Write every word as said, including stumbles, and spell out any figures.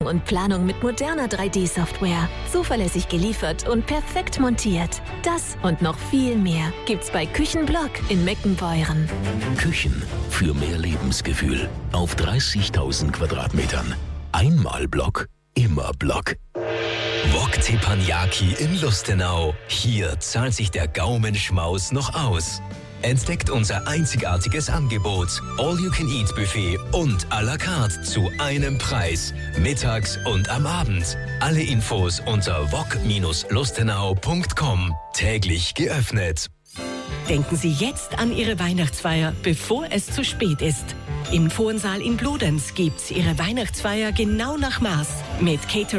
und Planung mit moderner drei D Software. Zuverlässig geliefert und perfekt montiert. Das und noch viel mehr gibt's bei Küchenblock in Meckenbeuren. Küchen für mehr Lebensgefühl auf dreißigtausend Quadratmetern. Einmal Block, immer Block. Wok Teppanyaki in Lustenau. Hier zahlt sich der Gaumenschmaus noch aus. Entdeckt unser einzigartiges Angebot. All-You-Can-Eat-Buffet und à la carte zu einem Preis. Mittags und am Abend. Alle Infos unter wok Bindestrich lustenau punkt com. Täglich geöffnet. Denken Sie jetzt an Ihre Weihnachtsfeier, bevor es zu spät ist. Im Fohlensaal in Bludenz gibt's Ihre Weihnachtsfeier genau nach Maß. Mit Catering